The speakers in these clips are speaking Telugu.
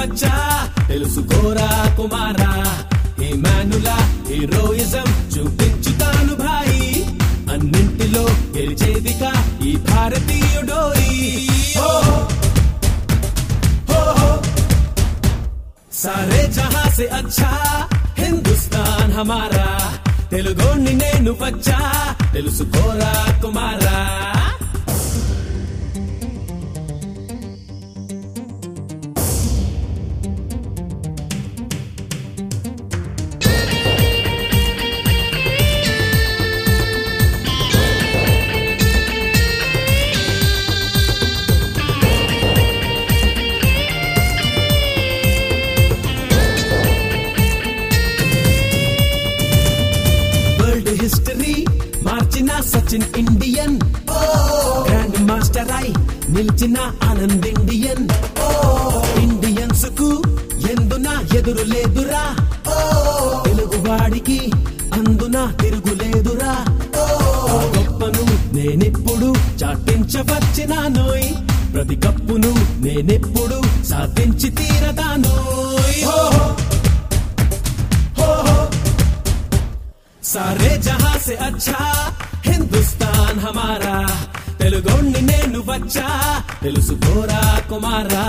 వచ్చా తెలుసుకోరా కుమారా ఇమానులా హీరోయిజం చూపించుతాను భాయి అన్నింటిలో గెలిచేదిగా ఈ భారతీయుడోయి सारे जहां से अच्छा हिंदुस्तान हमारा తెలుగోని నేను వచ్చా తెలుసుకోరా కుమారా हिस्टरी మార్చిన సచిన్ ఇండియన్ గ్రాండ్ మాస్టర్ ఐ నిలిచిన ఆనంద్ ఇండియన్ ఇండియన్స్ కు ఎందున ఎదురు లేదురా తెలుగువాడికి అందున తిరుగులేదురా గొప్పను నేనెప్పుడు చాటించవచ్చినానోయ్ ప్రతి కప్పును నేనెప్పుడు సాధించి తీరదానోయ్ सारे जहां से अच्छा हिंदुस्तान हमारा తెలుగోని నేను వచ్చా తెలుసుకోరా కుమారా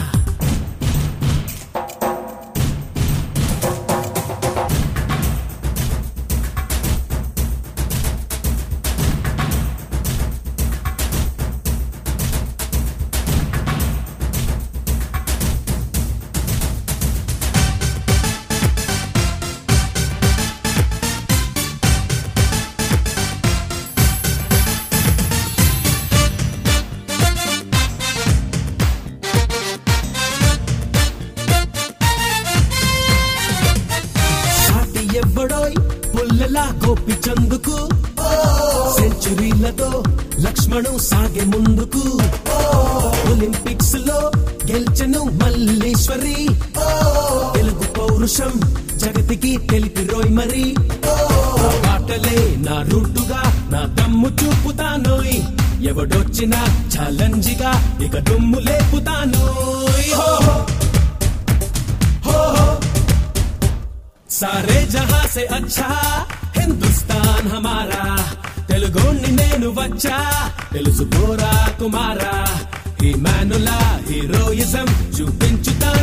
ఎవడోయ్ పుల్లలా గోపి చందుకు సెంచురీలతో లక్ష్మణు సాగే ముందుకు ఒలింపిక్స్ లో గెలిచెను మల్లేశ్వరి తెలుగు పౌరుషం జగతికి తెలిపి రోయ్ మరి బాటలే నా రూటుగా నా దమ్ము చూపుతానోయ్ ఎవడొచ్చినా ఛాలెంజిగా ఇక దుమ్ము లేపుతానోయ్ सारे जहां से अच्छा हिंदुस्तान हमारा తెలుగోని నేను వచ్చా తెలుసుకోరా కుమారా ఇమానులా హీరోయిజం చూపించుతా